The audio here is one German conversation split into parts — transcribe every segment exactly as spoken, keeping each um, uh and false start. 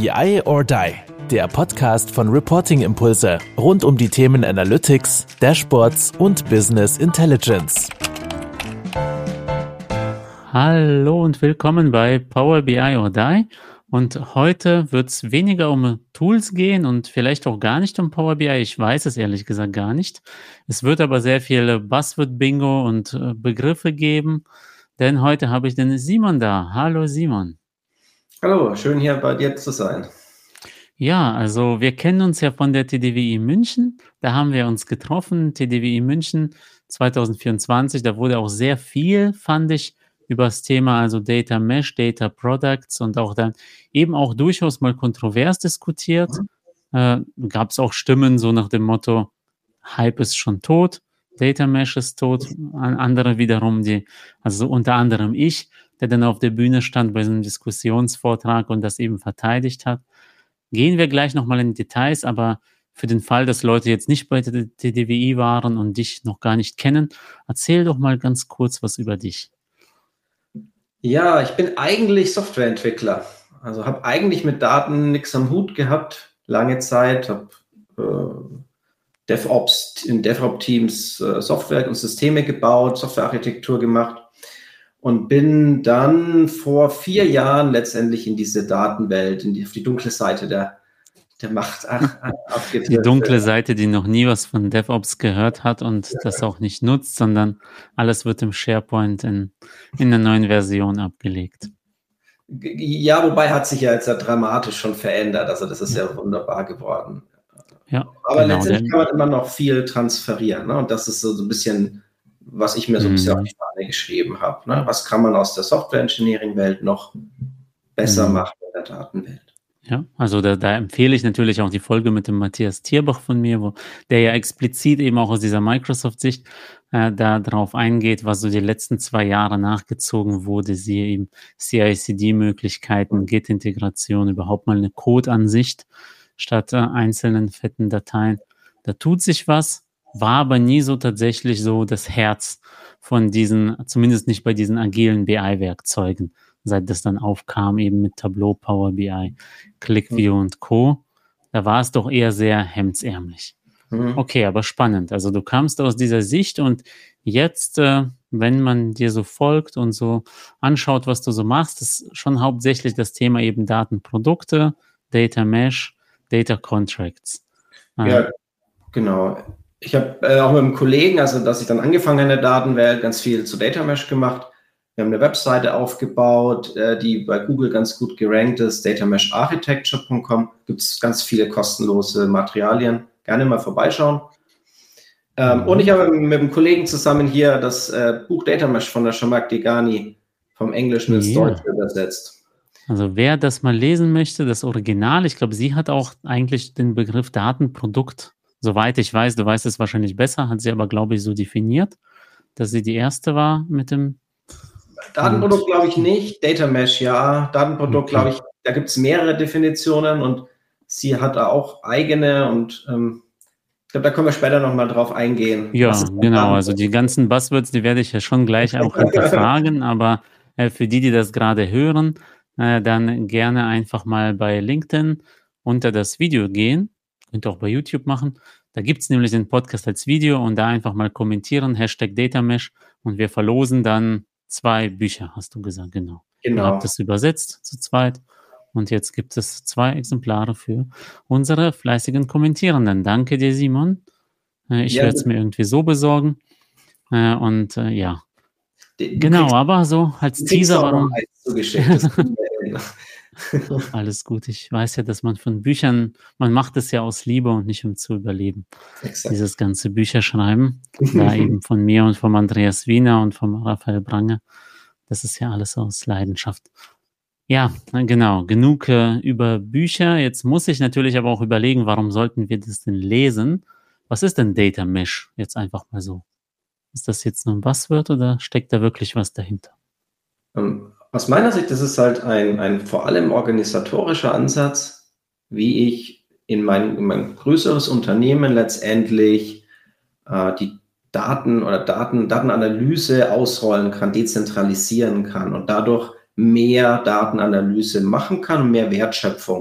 B I or Die, der Podcast von Reporting Impulse rund um die Themen Analytics, Dashboards und Business Intelligence. Hallo und willkommen bei Power B I or Die. Und heute wird es weniger um Tools gehen und vielleicht auch gar nicht um Power B I. Ich weiß es ehrlich gesagt gar nicht. Es wird aber sehr viel Buzzword-Bingo und äh, Begriffe geben, denn heute habe ich den Simon da. Hallo Simon. Hallo, schön hier bei dir zu sein. Ja, also wir kennen uns ja von der T D W I München. Da haben wir uns getroffen, T D W I München zwanzig vierundzwanzig. Da wurde auch sehr viel, fand ich, über das Thema, also Data Mesh, Data Products und auch dann eben auch durchaus mal kontrovers diskutiert. Mhm. Äh, gab es auch Stimmen so nach dem Motto, Hype ist schon tot, Data Mesh ist tot. Andere wiederum, die, also unter anderem ich, der dann auf der Bühne stand bei so einem Diskussionsvortrag und das eben verteidigt hat. Gehen wir gleich nochmal in Details, aber für den Fall, dass Leute jetzt nicht bei der T D W I waren und dich noch gar nicht kennen, erzähl doch mal ganz kurz was über dich. Ja, ich bin eigentlich Softwareentwickler. Also habe eigentlich mit Daten nichts am Hut gehabt, lange Zeit. Habe äh, DevOps, in DevOps-Teams äh, Software und Systeme gebaut, Softwarearchitektur gemacht und bin dann vor vier Jahren letztendlich in diese Datenwelt, in die, auf die dunkle Seite der, der Macht abgetreten. Die dunkle Seite, die noch nie was von DevOps gehört hat und ja. das auch nicht nutzt, sondern alles wird im SharePoint in, in der neuen Version abgelegt. Ja, wobei hat sich ja jetzt ja dramatisch schon verändert. Also das ist ja, ja wunderbar geworden. Ja, aber genau, letztendlich kann man immer noch viel transferieren. Ne? Und das ist so ein bisschen, was ich mir so ein bisschen auf die Fahne geschrieben habe. Ne? Was kann man aus der Software-Engineering-Welt noch besser mhm. machen in der Datenwelt? Ja, also da, da empfehle ich natürlich auch die Folge mit dem Matthias Thierbach von mir, wo der ja explizit eben auch aus dieser Microsoft-Sicht äh, da drauf eingeht, was so die letzten zwei Jahre nachgezogen wurde, siehe eben C I C D-Möglichkeiten, Git-Integration, überhaupt mal eine Code-Ansicht statt äh, einzelnen fetten Dateien. Da tut sich was, war aber nie so tatsächlich so das Herz von diesen, zumindest nicht bei diesen agilen B I-Werkzeugen, seit das dann aufkam, eben mit Tableau, Power B I, ClickView und Co. Da war es doch eher sehr hemdsärmlich. Mhm. Okay, aber spannend. Also du kamst aus dieser Sicht und jetzt, äh, wenn man dir so folgt und so anschaut, was du so machst, ist schon hauptsächlich das Thema eben Datenprodukte, Data Mesh, Data Contracts. Äh, ja, genau. Ich habe äh, auch mit einem Kollegen, also dass ich dann angefangen habe in der Datenwelt, ganz viel zu Data Mesh gemacht. Wir haben eine Webseite aufgebaut, äh, die bei Google ganz gut gerankt ist, data mesh architecture punkt com. Gibt es ganz viele kostenlose Materialien. Gerne mal vorbeischauen. Ähm, mhm. Und ich habe mit einem Kollegen zusammen hier das äh, Buch Data Mesh von der Zhamak Dehghani vom Englischen ins yeah. Deutsche übersetzt. Also wer das mal lesen möchte, das Original, ich glaube, sie hat auch eigentlich den Begriff Datenprodukt, soweit ich weiß, du weißt es wahrscheinlich besser, hat sie aber, glaube ich, so definiert, dass sie die erste war mit dem Datenprodukt glaube ich nicht, Data Mesh ja, Datenprodukt okay. glaube ich, da gibt es mehrere Definitionen und sie hat da auch eigene und ähm, ich glaube, da können wir später nochmal drauf eingehen. Ja, genau, also die ganzen Buzzwords, die werde ich ja schon gleich auch hinterfragen, aber äh, für die, die das gerade hören, äh, dann gerne einfach mal bei LinkedIn unter das Video gehen, könnt ihr auch bei YouTube machen, da gibt es nämlich den Podcast als Video und da einfach mal kommentieren, Hashtag Datamesh und wir verlosen dann zwei Bücher, hast du gesagt, genau. Genau. Ihr habt das übersetzt zu zweit und jetzt gibt es zwei Exemplare für unsere fleißigen Kommentierenden. Danke dir, Simon. Ich ja, werde es mir irgendwie so besorgen. Und äh, ja, du genau, kriegst, aber so als Teaser, warum... Alles gut, ich weiß ja, dass man von Büchern, man macht es ja aus Liebe und nicht um zu überleben. Exakt. Dieses ganze Bücherschreiben, da eben von mir und vom Andreas Wiener und vom Raphael Brange, das ist ja alles aus Leidenschaft. Ja, genau, genug äh, über Bücher. Jetzt muss ich natürlich aber auch überlegen, warum sollten wir das denn lesen? Was ist denn Data Mesh? Jetzt einfach mal so. Ist das jetzt nur ein Buzzword oder steckt da wirklich was dahinter? Um. Aus meiner Sicht ist es halt ein, ein vor allem organisatorischer Ansatz, wie ich in mein, in mein größeres Unternehmen letztendlich äh, die Daten oder Daten, Datenanalyse ausrollen kann, dezentralisieren kann und dadurch mehr Datenanalyse machen kann und mehr Wertschöpfung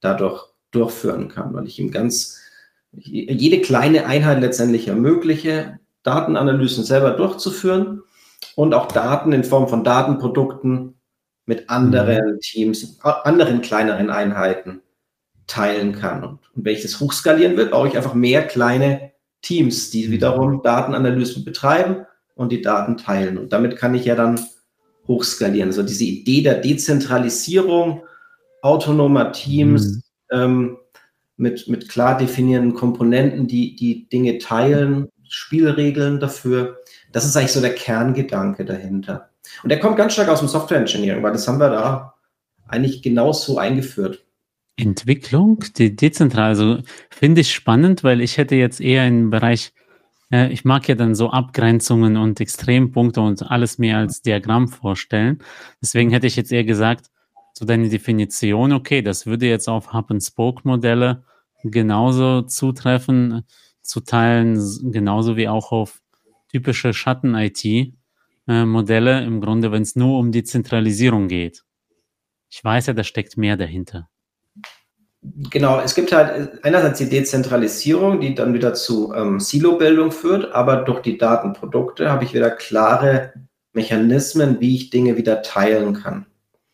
dadurch durchführen kann, weil ich ihm ganz jede kleine Einheit letztendlich ermögliche, Datenanalysen selber durchzuführen und auch Daten in Form von Datenprodukten mit anderen mhm. Teams, anderen kleineren Einheiten teilen kann. Und, und wenn ich das hochskalieren will, brauche ich einfach mehr kleine Teams, die mhm. wiederum Datenanalysen betreiben und die Daten teilen. Und damit kann ich ja dann hochskalieren. Also diese Idee der Dezentralisierung autonomer Teams mhm. ähm, mit, mit klar definierten Komponenten, die die Dinge teilen, Spielregeln dafür, das ist eigentlich so der Kerngedanke dahinter. Und der kommt ganz stark aus dem Software Engineering, weil das haben wir da eigentlich genauso eingeführt. Entwicklung, die dezentral, also finde ich spannend, weil ich hätte jetzt eher im Bereich, äh, ich mag ja dann so Abgrenzungen und Extrempunkte und alles mehr als Diagramm vorstellen. Deswegen hätte ich jetzt eher gesagt, so deine Definition, okay, das würde jetzt auf Hub-and-Spoke-Modelle genauso zutreffen, zu teilen, genauso wie auch auf typische Schatten-I T-Modelle, im Grunde, wenn es nur um die Zentralisierung geht. Ich weiß ja, da steckt mehr dahinter. Genau, es gibt halt einerseits die Dezentralisierung, die dann wieder zu ähm, Silo-Bildung führt, aber durch die Datenprodukte habe ich wieder klare Mechanismen, wie ich Dinge wieder teilen kann.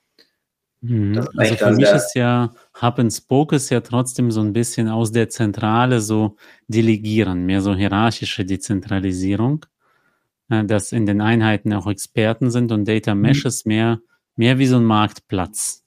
Mhm. Also für mich ist ja Hub and Spoke ist ja trotzdem so ein bisschen aus der Zentrale so delegieren, mehr so hierarchische Dezentralisierung, äh, dass in den Einheiten auch Experten sind und Data Mesh mhm. ist mehr, mehr wie so ein Marktplatz.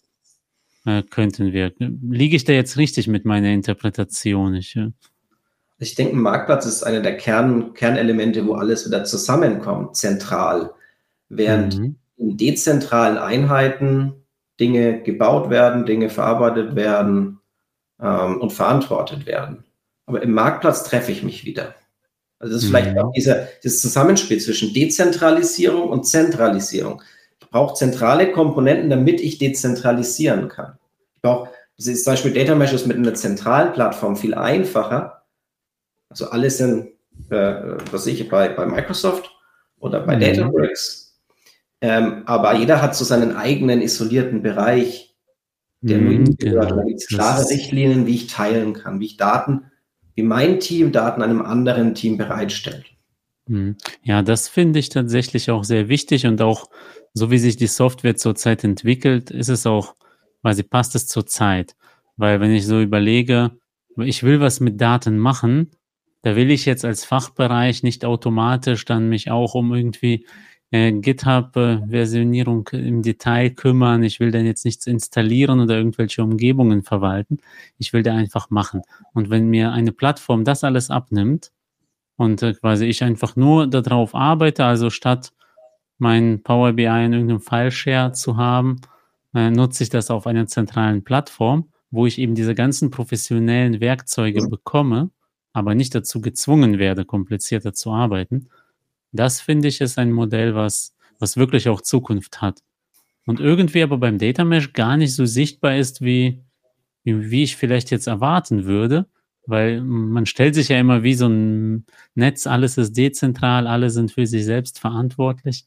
Könnten wir. Liege ich da jetzt richtig mit meiner Interpretation? Ich, ja. ich denke, ein Marktplatz ist einer der Kern, Kernelemente, wo alles wieder zusammenkommt, zentral. Während mhm. in dezentralen Einheiten Dinge gebaut werden, Dinge verarbeitet werden ähm, und verantwortet werden. Aber im Marktplatz treffe ich mich wieder. Also das ist mhm. vielleicht auch dieser, dieses Zusammenspiel zwischen Dezentralisierung und Zentralisierung. Ich brauche zentrale Komponenten, damit ich dezentralisieren kann. Ich brauche, das ist zum Beispiel Data Mesh ist mit einer zentralen Plattform viel einfacher. Also alle sind, äh, was ich, bei, bei Microsoft oder bei mhm. Databricks. Ähm, aber jeder hat so seinen eigenen isolierten Bereich, der mhm, nur ihm gehört. Genau. Da gibt es klare Richtlinien, wie ich teilen kann, wie ich Daten, wie mein Team Daten einem anderen Team bereitstellt. Ja, das finde ich tatsächlich auch sehr wichtig und auch so wie sich die Software zurzeit entwickelt, ist es auch, quasi passt es zur Zeit. Weil wenn ich so überlege, ich will was mit Daten machen, da will ich jetzt als Fachbereich nicht automatisch dann mich auch um irgendwie äh, GitHub-Versionierung äh, im Detail kümmern. Ich will dann jetzt nichts installieren oder irgendwelche Umgebungen verwalten. Ich will da einfach machen. Und wenn mir eine Plattform das alles abnimmt, und äh, quasi ich einfach nur darauf arbeite, also statt mein Power B I in irgendeinem File-Share zu haben, äh, nutze ich das auf einer zentralen Plattform, wo ich eben diese ganzen professionellen Werkzeuge mhm. bekomme, aber nicht dazu gezwungen werde, komplizierter zu arbeiten. Das finde ich ist ein Modell, was, was wirklich auch Zukunft hat. Und irgendwie aber beim Data Mesh gar nicht so sichtbar ist, wie, wie, wie ich vielleicht jetzt erwarten würde. Weil man stellt sich ja immer wie so ein Netz, alles ist dezentral, alle sind für sich selbst verantwortlich.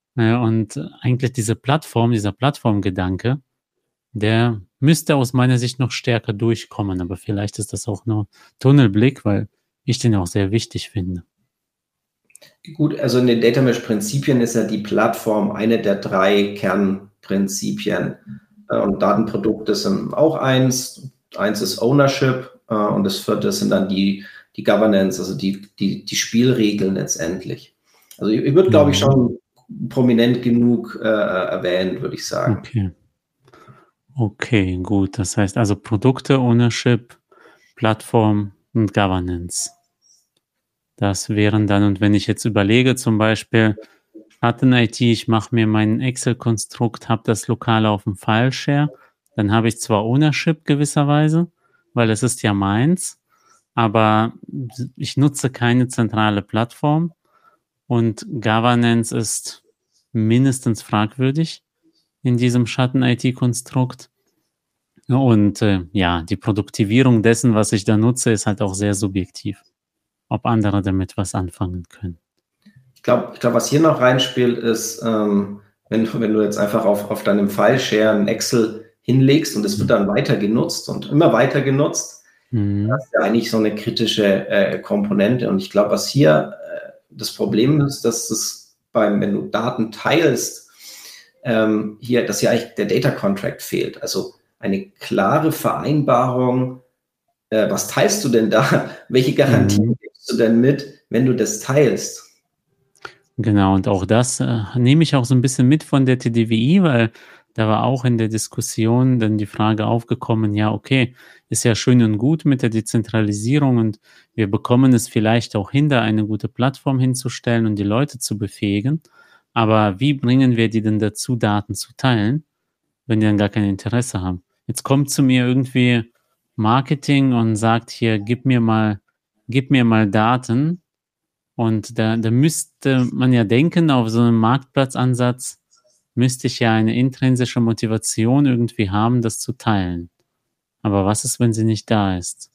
Und eigentlich diese Plattform, dieser Plattformgedanke, der müsste aus meiner Sicht noch stärker durchkommen. Aber vielleicht ist das auch nur Tunnelblick, weil ich den auch sehr wichtig finde. Gut, also in den Data Mesh-Prinzipien ist ja die Plattform eine der drei Kernprinzipien. Und Datenprodukte sind auch eins. Eins ist Ownership. Und das vierte sind dann die, die Governance, also die, die, die Spielregeln letztendlich. Also ich, ich würde, glaube ich, schon prominent genug äh, erwähnen, würde ich sagen. Okay. Okay, gut. Das heißt also Produkte, Ownership, Plattform und Governance. Das wären dann, und wenn ich jetzt überlege, zum Beispiel Schatten-I T, ich mache mir mein Excel-Konstrukt, habe das lokal auf dem File-Share, dann habe ich zwar Ownership gewisserweise, weil es ist ja meins, aber ich nutze keine zentrale Plattform und Governance ist mindestens fragwürdig in diesem Schatten-I T-Konstrukt. Und äh, ja, die Produktivierung dessen, was ich da nutze, ist halt auch sehr subjektiv, ob andere damit was anfangen können. Ich glaube, ich glaub, was hier noch reinspielt, ist, ähm, wenn, wenn du jetzt einfach auf, auf deinem File-Share ein Excel hinlegst und es wird dann weiter genutzt und immer weiter genutzt, Mhm. das ist ja eigentlich so eine kritische äh, Komponente. Und ich glaube, was hier äh, das Problem ist, dass es beim, wenn du Daten teilst, ähm, hier, dass hier eigentlich der Data Contract fehlt. Also eine klare Vereinbarung, äh, was teilst du denn da? Welche Garantien Mhm. gibst du denn mit, wenn du das teilst? Genau, und auch das äh, nehme ich auch so ein bisschen mit von der T D W I, weil da war auch in der Diskussion dann die Frage aufgekommen, ja, okay, ist ja schön und gut mit der Dezentralisierung und wir bekommen es vielleicht auch hin, da eine gute Plattform hinzustellen und die Leute zu befähigen. Aber wie bringen wir die denn dazu, Daten zu teilen, wenn die dann gar kein Interesse haben? Jetzt kommt zu mir irgendwie Marketing und sagt hier, gib mir mal, gib mir mal Daten. Und da, da müsste man ja denken, auf so einem Marktplatzansatz müsste ich ja eine intrinsische Motivation irgendwie haben, das zu teilen. Aber was ist, wenn sie nicht da ist?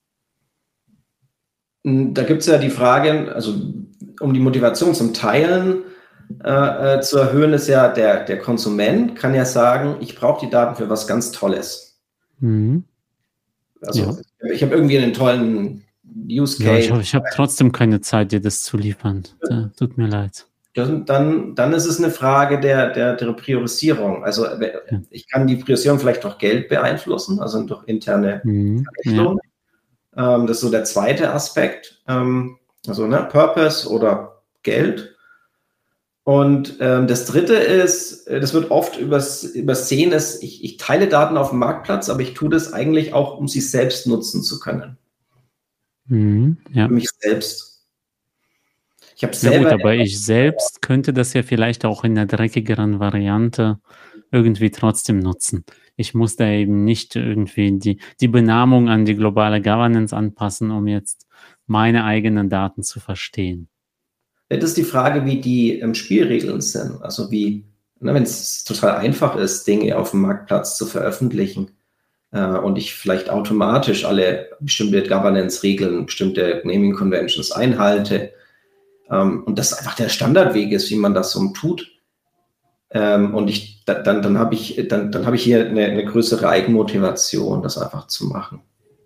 Da gibt es ja die Frage, also um die Motivation zum Teilen äh, äh, zu erhöhen, ist ja der, der Konsument kann ja sagen, ich brauche die Daten für was ganz Tolles. Mhm. Also Ja. ich habe irgendwie einen tollen Use Ja, ich Case. habe ich hab trotzdem keine Zeit, dir das zu liefern. Da, tut mir leid. Dann, dann, dann ist es eine Frage der, der, der Priorisierung. Also Ja. ich kann die Priorisierung vielleicht durch Geld beeinflussen, also durch interne Mhm. Ja. Verrechnung. Ähm, das ist so der zweite Aspekt. Ähm, also ne, Purpose oder Geld. Und ähm, das dritte ist, äh, das wird oft übers, übersehen, ist, ich, ich teile Daten auf dem Marktplatz, aber ich tue das eigentlich auch, um sie selbst nutzen zu können. Mhm. Ja. Für mich selbst. Ich habe Na selber. gut, aber ich selbst könnte das ja vielleicht auch in der dreckigeren Variante irgendwie trotzdem nutzen. Ich muss da eben nicht irgendwie die, die Benamung an die globale Governance anpassen, um jetzt meine eigenen Daten zu verstehen. Das ist die Frage, wie die ähm, Spielregeln sind. Also wie, ne, wenn es total einfach ist, Dinge auf dem Marktplatz zu veröffentlichen äh, und ich vielleicht automatisch alle bestimmte Governance-Regeln, bestimmte Naming Conventions einhalte ähm, und das einfach der Standardweg ist, wie man das so tut. Ähm, und ich, da, dann, dann habe ich, dann, dann habe ich hier eine, eine größere Eigenmotivation, das einfach zu machen.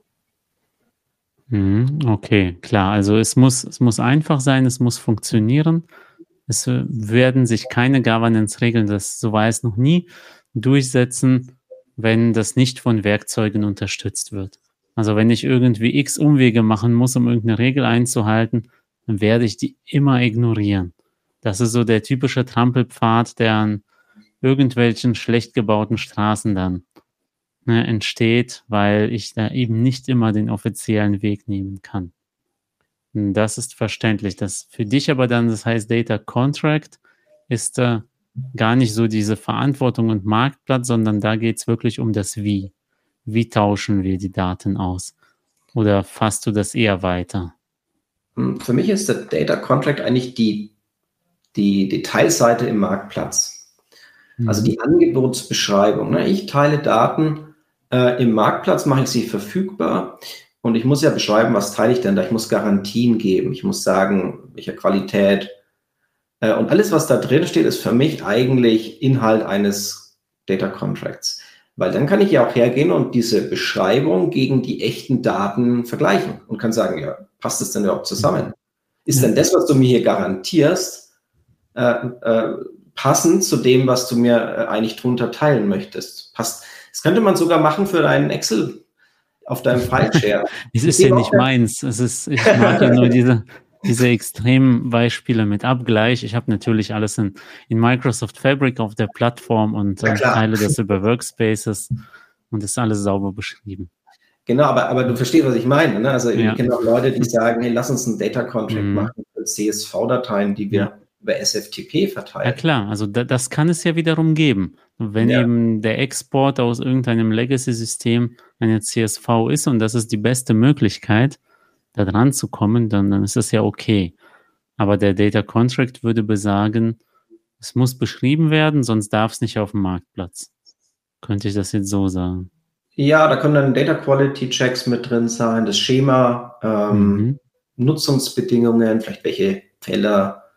Mhm, okay, klar. Also es muss, es muss einfach sein, es muss funktionieren. Es äh, werden sich keine Governance-Regeln, das so war es noch nie, durchsetzen, wenn das nicht von Werkzeugen unterstützt wird. Also wenn ich irgendwie x Umwege machen muss, um irgendeine Regel einzuhalten, dann werde ich die immer ignorieren. Das ist so der typische Trampelpfad, der an irgendwelchen schlecht gebauten Straßen dann ne, entsteht, weil ich da eben nicht immer den offiziellen Weg nehmen kann. Das ist verständlich. Das für dich aber dann, das heißt Data Contract, ist äh, gar nicht so diese Verantwortung und Marktplatz, sondern da geht es wirklich um das Wie. Wie tauschen wir die Daten aus? Oder fasst du das eher weiter? Für mich ist der Data Contract eigentlich die, die Detailseite im Marktplatz. Also Mhm. die Angebotsbeschreibung. Ne? Ich teile Daten äh, im Marktplatz, mache ich sie verfügbar und ich muss ja beschreiben, was teile ich denn da? Ich muss Garantien geben, ich muss sagen, welche Qualität. Äh, und alles, was da drin steht, ist für mich eigentlich Inhalt eines Data Contracts. Weil dann kann ich ja auch hergehen und diese Beschreibung gegen die echten Daten vergleichen und kann sagen, ja, passt das denn überhaupt zusammen? Ist Ja. denn das, was du mir hier garantierst, äh, äh, passend zu dem, was du mir äh, eigentlich drunter teilen möchtest? Passt. Das könnte man sogar machen für deinen Excel auf deinem File-Share. Es ist ja nicht meins. Es ist, ich mag ja nur diese, diese extremen Beispiele mit Abgleich. Ich habe natürlich alles in, in Microsoft Fabric auf der Plattform und äh, teile das über Workspaces und ist alles sauber beschrieben. Genau, aber, aber du verstehst, was ich meine. Ne? Also Ja. ich kenne auch Leute, die sagen, hey, lass uns einen Data Contract Mhm. machen für C S V-Dateien, die wir Ja. über S F T P verteilen. Ja klar, also da, das kann es ja wiederum geben. Wenn Ja. eben der Export aus irgendeinem Legacy-System eine C S V ist und das ist die beste Möglichkeit, da dran zu kommen, dann, dann ist das ja okay. Aber der Data Contract würde besagen, es muss beschrieben werden, sonst darf es nicht auf dem Marktplatz. Könnte ich das jetzt so sagen? Ja, da können dann Data Quality Checks mit drin sein, das Schema, ähm, Mhm. Nutzungsbedingungen, vielleicht welche Fälle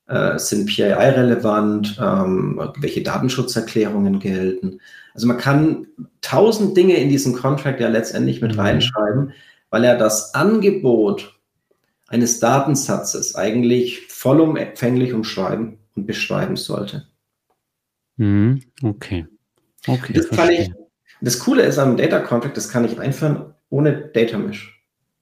äh, sind P I I-relevant, ähm, welche Datenschutzerklärungen gelten. Also man kann tausend Dinge in diesen Contract ja letztendlich mit mhm. reinschreiben, weil er das Angebot eines Datensatzes eigentlich vollumfänglich umschreiben und beschreiben sollte. Mhm. Okay. Okay. Das, kann ich, das Coole ist am Data Contract, das kann ich einführen ohne Data Mesh.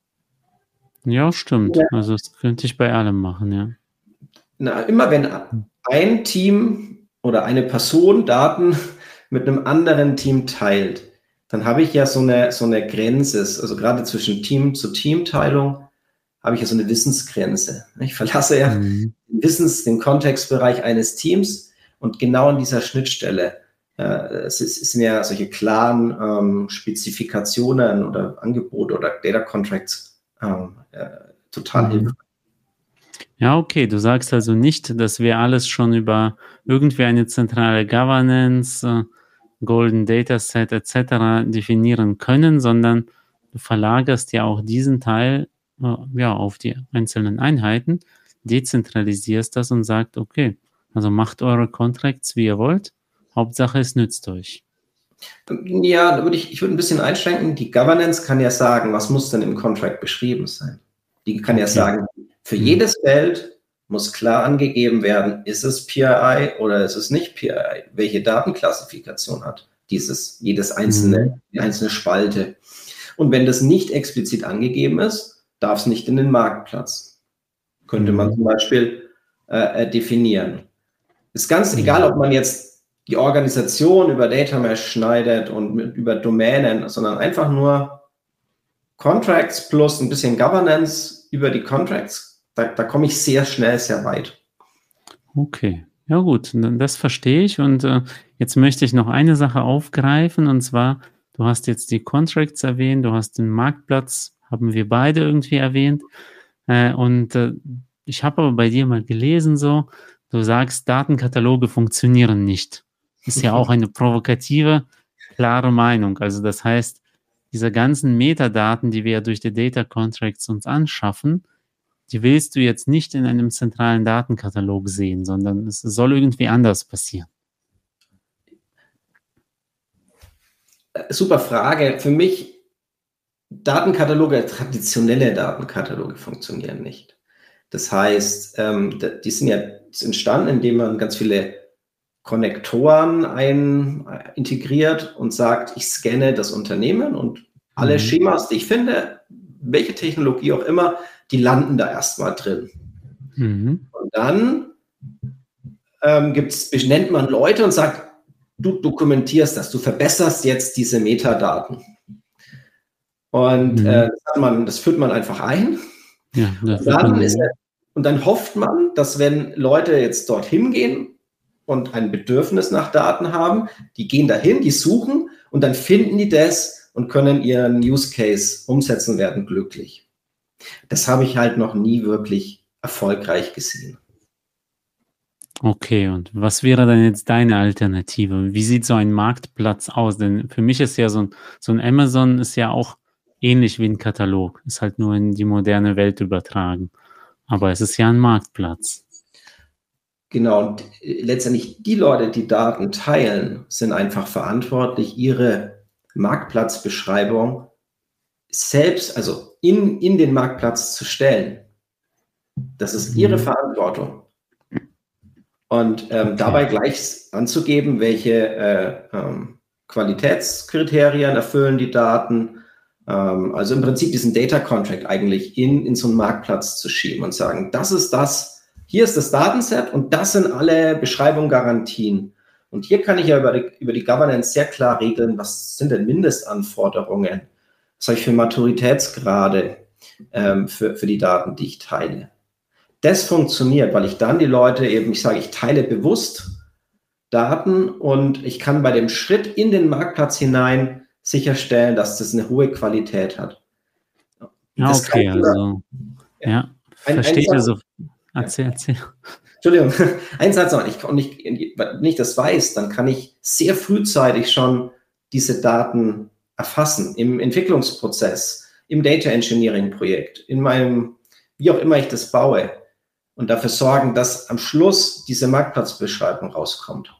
Ja, stimmt. Ja. Also das könnte ich bei allem machen, ja. Na, immer wenn ein Team oder eine Person Daten mit einem anderen Team teilt, dann habe ich ja so eine, so eine Grenze, also gerade zwischen Team zu Teamteilung habe ich ja so eine Wissensgrenze. Ich verlasse ja mhm. den Wissens-, den Kontextbereich eines Teams und genau an dieser Schnittstelle äh, es, ist, es sind ja solche klaren ähm, Spezifikationen oder Angebote oder Data Contracts ähm, äh, total mhm. hilfreich. Ja, okay, du sagst also nicht, dass wir alles schon über irgendwie eine zentrale Governance, äh, Golden Dataset et cetera definieren können, sondern du verlagerst ja auch diesen Teil äh, ja, auf die einzelnen Einheiten, dezentralisierst das und sagst, okay, also macht eure Contracts, wie ihr wollt, Hauptsache es nützt euch. Ja, da würde ich, ich würde ein bisschen einschränken, die Governance kann ja sagen, was muss denn im Contract beschrieben sein. Die kann okay. ja sagen, für hm. jedes Feld muss klar angegeben werden, ist es P I I oder ist es nicht P I I? Welche Datenklassifikation hat dieses, jedes einzelne, hm. die einzelne Spalte? Und wenn das nicht explizit angegeben ist, darf es nicht in den Marktplatz. Könnte hm. man zum Beispiel äh, definieren. Ist ganz hm. egal, ob man jetzt die Organisation über Data Mesh schneidet und mit, über Domänen, sondern einfach nur Contracts plus ein bisschen Governance über die Contracts. Da, da komme ich sehr schnell, sehr weit. Okay, ja gut, das verstehe ich. Und äh, jetzt möchte ich noch eine Sache aufgreifen, und zwar, du hast jetzt die Contracts erwähnt, du hast den Marktplatz, haben wir beide irgendwie erwähnt. Äh, und äh, ich habe aber bei dir mal gelesen, so, du sagst, Datenkataloge funktionieren nicht. Ist ja auch eine provokative, klare Meinung. Also das heißt, diese ganzen Metadaten, die wir durch die Data Contracts uns anschaffen, die willst du jetzt nicht in einem zentralen Datenkatalog sehen, sondern es soll irgendwie anders passieren. Super Frage. Für mich, Datenkataloge, traditionelle Datenkataloge funktionieren nicht. Das heißt, ähm, die sind ja entstanden, indem man ganz viele Konnektoren ein, äh, integriert und sagt, ich scanne das Unternehmen und alle mhm. Schemas, die ich finde, welche Technologie auch immer, die landen da erstmal drin. Mhm. Und dann ähm, gibt's, nennt man Leute und sagt, du dokumentierst das, du verbesserst jetzt diese Metadaten. Und mhm. äh, das, hat man, das führt man einfach ein. Ja, und, dann ist, und dann hofft man, dass wenn Leute jetzt dorthin gehen und ein Bedürfnis nach Daten haben, die gehen dahin, die suchen und dann finden die das und können ihren Use Case umsetzen, werden glücklich. Das habe ich halt noch nie wirklich erfolgreich gesehen. Okay, und was wäre dann jetzt deine Alternative? Wie sieht so ein Marktplatz aus? Denn für mich ist ja so ein, so ein Amazon ist ja auch ähnlich wie ein Katalog, ist halt nur in die moderne Welt übertragen. Aber es ist ja ein Marktplatz. Genau, und letztendlich die Leute, die Daten teilen, sind einfach verantwortlich, ihre Marktplatzbeschreibung selbst, also in, in den Marktplatz zu stellen. Das ist ihre Verantwortung. Und ähm, okay. dabei gleich anzugeben, welche äh, ähm, Qualitätskriterien erfüllen die Daten. Ähm, also im Prinzip diesen Data Contract eigentlich in, in so einen Marktplatz zu schieben und sagen, das ist das, hier ist das Datenset und das sind alle Beschreibungen, Garantien. Und hier kann ich ja über die, über die Governance sehr klar regeln, was sind denn Mindestanforderungen, was habe ich für Maturitätsgrade ähm, für, für die Daten, die ich teile. Das funktioniert, weil ich dann die Leute eben, ich sage, ich teile bewusst Daten und ich kann bei dem Schritt in den Marktplatz hinein sicherstellen, dass das eine hohe Qualität hat. Ja, das okay, kann, also, ja, ja verstehe ich also. Erzähl, erzähl. Entschuldigung, ein Satz noch. Ich, und ich, wenn ich das weiß, dann kann ich sehr frühzeitig schon diese Daten erfassen im Entwicklungsprozess, im Data Engineering Projekt, in meinem, wie auch immer ich das baue. und dafür sorgen, dass am Schluss diese Marktplatzbeschreibung rauskommt.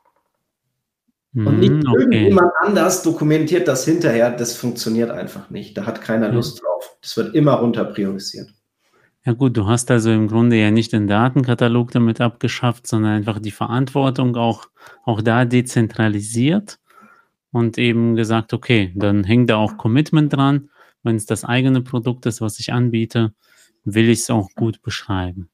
Und nicht Mhm, okay. irgendjemand anders dokumentiert das hinterher, das funktioniert einfach nicht. Da hat keiner Ja. Lust drauf. Das wird immer runter priorisiert. Ja gut, du hast also im Grunde ja nicht den Datenkatalog damit abgeschafft, sondern einfach die Verantwortung auch, auch da dezentralisiert und eben gesagt, okay, dann hängt da auch Commitment dran. Wenn es das eigene Produkt ist, was ich anbiete, will ich es auch gut beschreiben.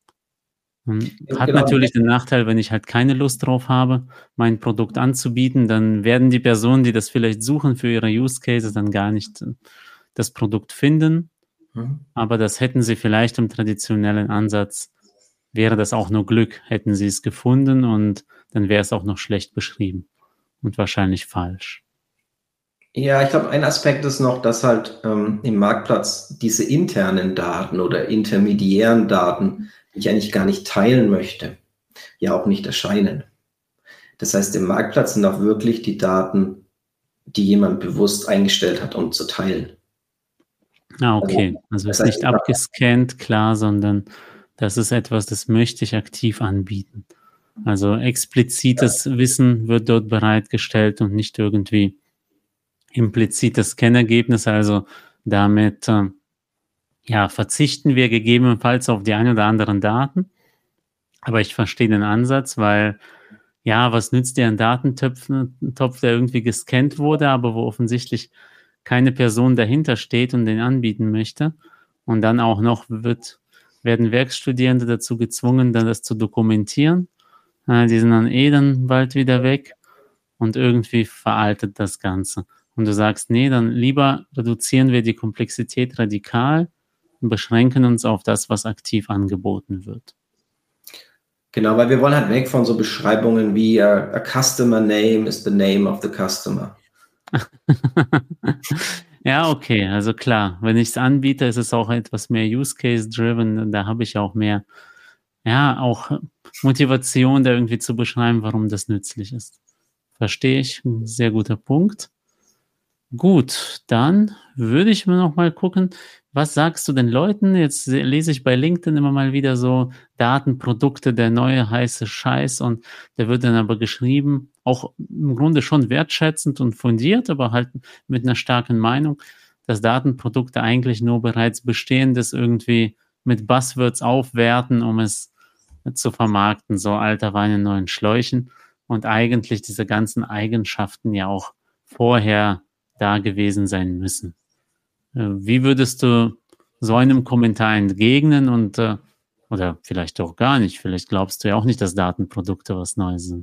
Hm, hat Genau. natürlich den Nachteil, wenn ich halt keine Lust drauf habe, mein Produkt anzubieten, dann werden die Personen, die das vielleicht suchen für ihre Use Cases, dann gar nicht äh, das Produkt finden. Mhm. Aber das hätten sie vielleicht im traditionellen Ansatz, wäre das auch nur Glück, hätten sie es gefunden und dann wäre es auch noch schlecht beschrieben und wahrscheinlich falsch. Ja, ich glaube, ein Aspekt ist noch, dass halt ähm, im Marktplatz diese internen Daten oder intermediären Daten, die ich eigentlich gar nicht teilen möchte, ja auch nicht erscheinen. Das heißt, im Marktplatz sind auch wirklich die Daten, die jemand bewusst eingestellt hat, um zu teilen. Ah, okay. Also das ist heißt, nicht abgescannt, klar, sondern das ist etwas, das möchte ich aktiv anbieten. Also explizites Wissen wird dort bereitgestellt und nicht irgendwie implizites Kennergebnis. Also damit äh, ja, verzichten wir gegebenenfalls auf die ein oder anderen Daten. Aber ich verstehe den Ansatz, weil ja, was nützt dir ein Datentopf, ein Topf, der irgendwie gescannt wurde, aber wo offensichtlich keine Person dahinter steht und den anbieten möchte. Und dann auch noch wird, werden Werkstudierende dazu gezwungen, dann das zu dokumentieren. Äh, die sind dann eh dann bald wieder weg und irgendwie veraltet das Ganze. Und du sagst, nee, dann lieber reduzieren wir die Komplexität radikal und beschränken uns auf das, was aktiv angeboten wird. Genau, weil wir wollen halt weg von so Beschreibungen wie a, a customer name is the name of the customer. Ja, okay, also klar, wenn ich es anbiete, ist es auch etwas mehr Use-Case-driven, da habe ich auch mehr, ja, auch Motivation, da irgendwie zu beschreiben, warum das nützlich ist. Verstehe ich, ein sehr guter Punkt. Gut, dann würde ich mir noch mal gucken, was sagst du den Leuten? Jetzt lese ich bei LinkedIn immer mal wieder so Datenprodukte, der neue heiße Scheiß und der wird dann aber geschrieben, auch im Grunde schon wertschätzend und fundiert, aber halt mit einer starken Meinung, dass Datenprodukte eigentlich nur bereits Bestehendes irgendwie mit Buzzwords aufwerten, um es zu vermarkten, so alter Wein in neuen Schläuchen und eigentlich diese ganzen Eigenschaften ja auch vorher da gewesen sein müssen. Wie würdest du so einem Kommentar entgegnen und äh, oder vielleicht auch gar nicht, vielleicht glaubst du ja auch nicht, dass Datenprodukte was Neues sind.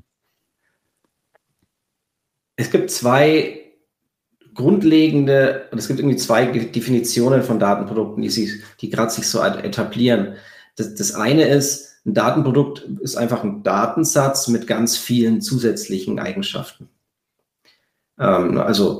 Es gibt zwei grundlegende, es gibt irgendwie zwei Definitionen von Datenprodukten, die sich, die gerade sich so etablieren. Das, das eine ist, ein Datenprodukt ist einfach ein Datensatz mit ganz vielen zusätzlichen Eigenschaften. Ähm, also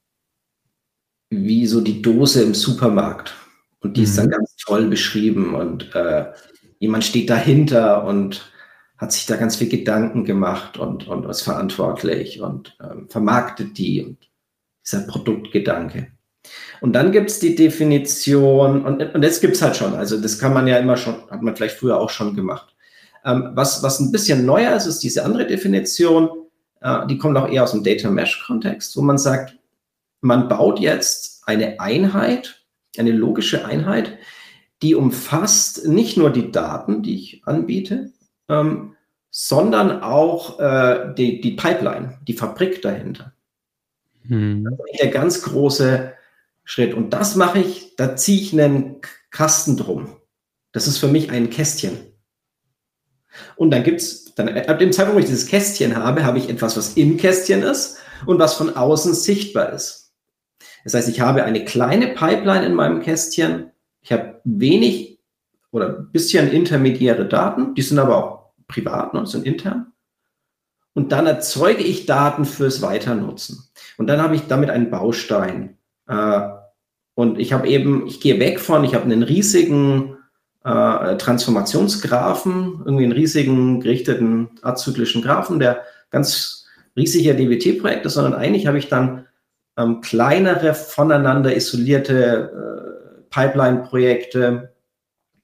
wie so die Dose im Supermarkt. Und die mhm. ist dann ganz toll beschrieben und äh, jemand steht dahinter und hat sich da ganz viel Gedanken gemacht und, und ist verantwortlich und ähm, vermarktet die und dieser Produktgedanke. Und dann gibt es die Definition, und, und das gibt es halt schon, also das kann man ja immer schon, hat man vielleicht früher auch schon gemacht. Ähm, was, was ein bisschen neuer ist, ist diese andere Definition, äh, die kommt auch eher aus dem Data Mesh-Kontext, wo man sagt, man baut jetzt eine Einheit, eine logische Einheit, die umfasst nicht nur die Daten, die ich anbiete, ähm, sondern auch äh, die, die Pipeline, die Fabrik dahinter. Mhm. Das ist der ganz große Schritt. Und das mache ich, da ziehe ich einen Kasten drum. Das ist für mich ein Kästchen. Und dann gibt es, dann, ab dem Zeitpunkt, wo ich dieses Kästchen habe, habe ich etwas, was im Kästchen ist und was von außen sichtbar ist. Das heißt, ich habe eine kleine Pipeline in meinem Kästchen. Ich habe wenig oder ein bisschen intermediäre Daten. Die sind aber auch privat, ne, sind intern. Und dann erzeuge ich Daten fürs Weiternutzen. Und dann habe ich damit einen Baustein. Und ich habe eben, ich gehe weg von, ich habe einen riesigen Transformationsgraphen, irgendwie einen riesigen gerichteten azyklischen Graphen, der ganz riesiger D B T-Projekt ist, sondern eigentlich habe ich dann ähm, kleinere, voneinander isolierte äh, Pipeline-Projekte,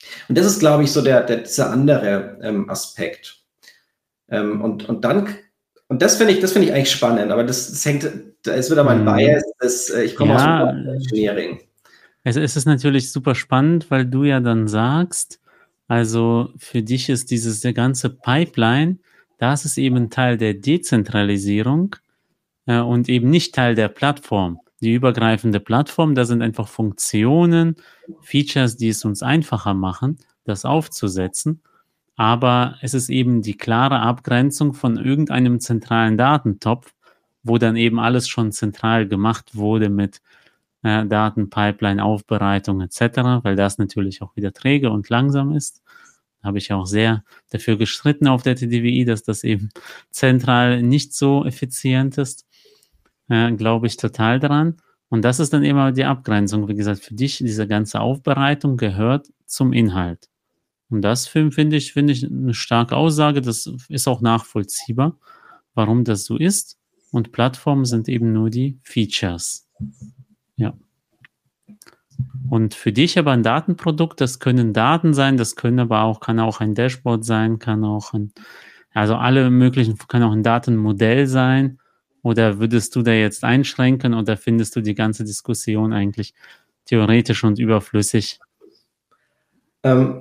Und das ist, glaube ich, so der, der dieser andere ähm, Aspekt. Ähm, und, und dann, und das finde ich, das finde ich eigentlich spannend, aber das, das hängt, da ist wieder mein Mhm. Bias, das, äh, ich komme aus dem Ja, Engineering. es, es ist natürlich super spannend, weil du ja dann sagst, also für dich ist dieses der ganze Pipeline, das ist eben Teil der Dezentralisierung äh, und eben nicht Teil der Plattform. Die übergreifende Plattform, da sind einfach Funktionen, Features, die es uns einfacher machen, das aufzusetzen. Aber es ist eben die klare Abgrenzung von irgendeinem zentralen Datentopf, wo dann eben alles schon zentral gemacht wurde mit äh, Datenpipeline, Aufbereitung et cetera, weil das natürlich auch wieder träge und langsam ist. Da habe ich auch sehr dafür gestritten auf der T D W I, dass das eben zentral nicht so effizient ist. Äh, glaube ich total dran. Und das ist dann immer die Abgrenzung. Wie gesagt, für dich, diese ganze Aufbereitung gehört zum Inhalt. Und das finde find ich, finde ich eine starke Aussage. Das ist auch nachvollziehbar, warum das so ist. Und Plattformen sind eben nur die Features. Ja. Und für dich aber ein Datenprodukt, das können Daten sein, das können aber auch, kann auch ein Dashboard sein, kann auch ein, also alle möglichen, kann auch ein Datenmodell sein. Oder würdest du da jetzt einschränken oder findest du die ganze Diskussion eigentlich theoretisch und überflüssig? Ähm,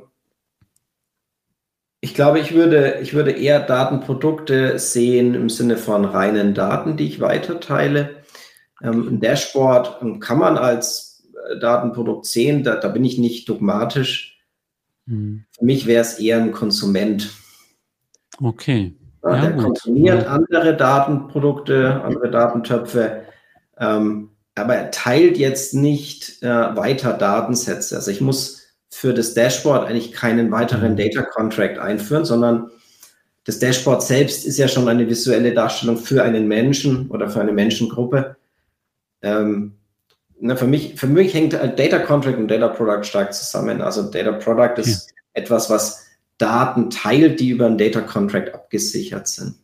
ich glaube, ich würde, ich würde eher Datenprodukte sehen im Sinne von reinen Daten, die ich weiterteile. Ähm, ein Dashboard ähm, kann man als äh, Datenprodukt sehen, da, da bin ich nicht dogmatisch. Hm. Für mich wäre es eher ein Konsument. Okay. Ja, Ja, der gut. konsumiert Ja. andere Datenprodukte, andere Datentöpfe, ähm, aber er teilt jetzt nicht äh, weiter Datensätze. Also ich muss für das Dashboard eigentlich keinen weiteren Mhm. Data Contract einführen, sondern das Dashboard selbst ist ja schon eine visuelle Darstellung für einen Menschen oder für eine Menschengruppe. Ähm, na, für mich, für mich hängt Data Contract und Data Product stark zusammen. Also Data Product ist Okay. etwas, was Daten teilt, die über einen Data Contract abgesichert sind.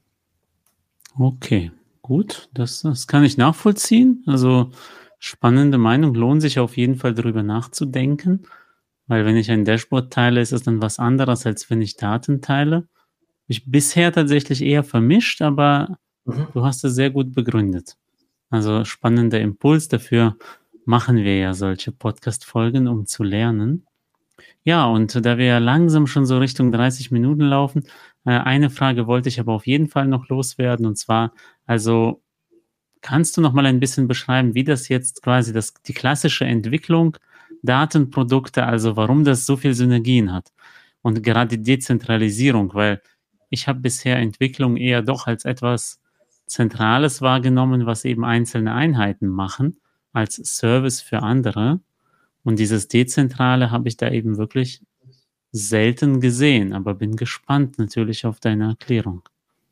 Okay, gut, das, das kann ich nachvollziehen. Also spannende Meinung, lohnt sich auf jeden Fall darüber nachzudenken, weil wenn ich ein Dashboard teile, ist es dann was anderes, als wenn ich Daten teile. Ich bisher tatsächlich eher vermischt, aber Mhm. du hast es sehr gut begründet. Also spannender Impuls, dafür machen wir ja solche Podcast-Folgen, um zu lernen. Ja, und da wir ja langsam schon so Richtung dreißig Minuten laufen, äh, eine Frage wollte ich aber auf jeden Fall noch loswerden. Und zwar, also kannst du noch mal ein bisschen beschreiben, wie das jetzt quasi das, die klassische Entwicklung Datenprodukte, also warum das so viel Synergien hat und gerade die Dezentralisierung, weil ich habe bisher Entwicklung eher doch als etwas Zentrales wahrgenommen, was eben einzelne Einheiten machen, als Service für andere. Und dieses Dezentrale habe ich da eben wirklich selten gesehen, aber bin gespannt natürlich auf deine Erklärung.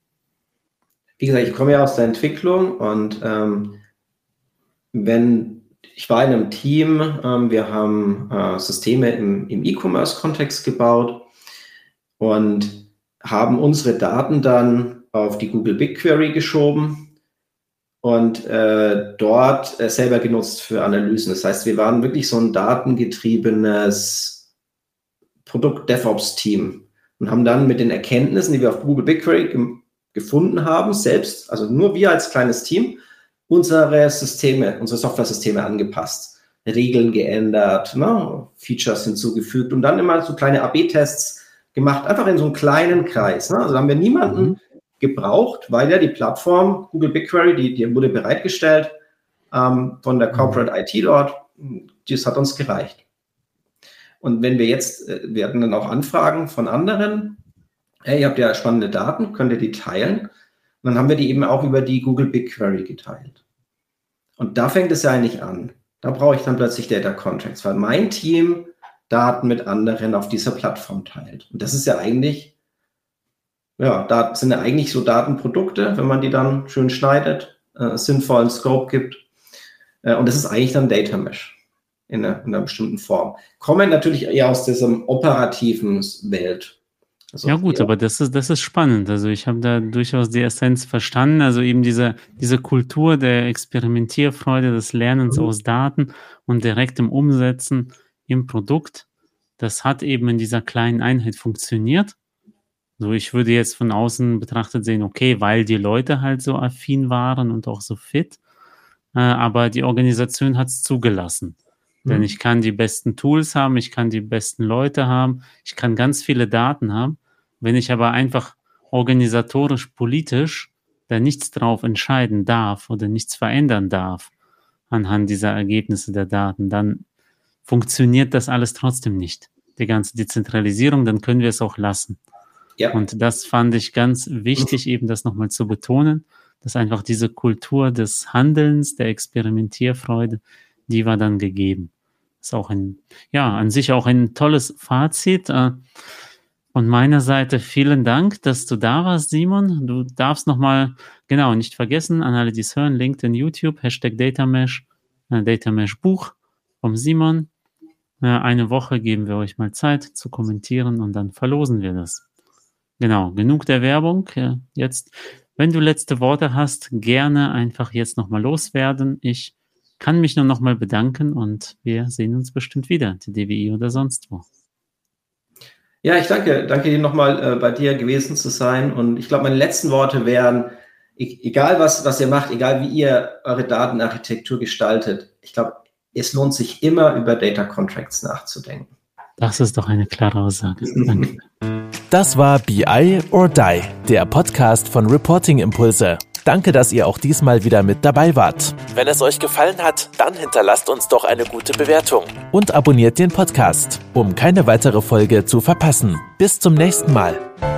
Wie gesagt, ich komme ja aus der Entwicklung und ähm, wenn ich war in einem Team, ähm, wir haben äh, Systeme im, im E-Commerce-Kontext gebaut und haben unsere Daten dann auf die Google BigQuery geschoben und äh, dort äh, selber genutzt für Analysen. Das heißt, wir waren wirklich so ein datengetriebenes Produkt-DevOps-Team und haben dann mit den Erkenntnissen, die wir auf Google BigQuery ge- gefunden haben, selbst, also nur wir als kleines Team, unsere Systeme, unsere Software-Systeme angepasst, Regeln geändert, ne, Features hinzugefügt und dann immer so kleine A B-Tests gemacht, einfach in so einem kleinen Kreis. Ne? Also da haben wir niemanden Mhm. gebraucht, weil ja die Plattform Google BigQuery, die, die wurde bereitgestellt ähm, von der Corporate I T dort, das hat uns gereicht. Und wenn wir jetzt, äh, wir hatten dann auch Anfragen von anderen, hey, ihr habt ja spannende Daten, könnt ihr die teilen? Und dann haben wir die eben auch über die Google BigQuery geteilt. Und da fängt es ja eigentlich an. Da brauche ich dann plötzlich Data Contracts, weil mein Team Daten mit anderen auf dieser Plattform teilt. Und das ist ja eigentlich, ja, da sind ja eigentlich so Datenprodukte, wenn man die dann schön schneidet, äh, sinnvollen Scope gibt. Äh, und das ist eigentlich dann Data Mesh in einer, in einer bestimmten Form. Kommen natürlich eher aus diesem operativen Welt. Also Ja gut, eher, aber das ist, das ist spannend. Also ich habe da durchaus die Essenz verstanden. Also eben diese, diese Kultur der Experimentierfreude, des Lernens aus Daten und direktem Umsetzen im Produkt. das hat eben in dieser kleinen Einheit funktioniert. So, ich würde jetzt von außen betrachtet sehen, okay, weil die Leute halt so affin waren und auch so fit, äh, aber die Organisation hat es zugelassen. Mhm. Denn ich kann die besten Tools haben, ich kann die besten Leute haben, ich kann ganz viele Daten haben. Wenn ich aber einfach organisatorisch, politisch da nichts drauf entscheiden darf oder nichts verändern darf anhand dieser Ergebnisse der Daten, dann funktioniert das alles trotzdem nicht. Die ganze Dezentralisierung, dann können wir es auch lassen. Ja. Und das fand ich ganz wichtig, eben das nochmal zu betonen, dass einfach diese Kultur des Handelns, der Experimentierfreude, die war dann gegeben. Das ist auch ein, ja, an sich auch ein tolles Fazit. Von meiner Seite vielen Dank, dass du da warst, Simon. Du darfst nochmal, genau, nicht vergessen, an alle, die es hören, LinkedIn, YouTube, Hashtag Datamesh, äh, Datamesh Buch vom Simon. Äh, eine Woche geben wir euch mal Zeit zu kommentieren und dann verlosen wir das. Genau, genug der Werbung. Jetzt, wenn du letzte Worte hast, gerne einfach jetzt nochmal loswerden. Ich kann mich nur nochmal bedanken und wir sehen uns bestimmt wieder, die D W I oder sonst wo. Ja, ich danke, danke dir nochmal, äh, bei dir gewesen zu sein. Und ich glaube, meine letzten Worte wären, e- egal was, was ihr macht, egal wie ihr eure Datenarchitektur gestaltet, ich glaube, es lohnt sich immer, über Data Contracts nachzudenken. Das ist doch eine klare Aussage. Danke. Das war B I or Die, der Podcast von Reporting Impulse. Danke, dass ihr auch diesmal wieder mit dabei wart. Wenn es euch gefallen hat, dann hinterlasst uns doch eine gute Bewertung. Und abonniert den Podcast, um keine weitere Folge zu verpassen. Bis zum nächsten Mal.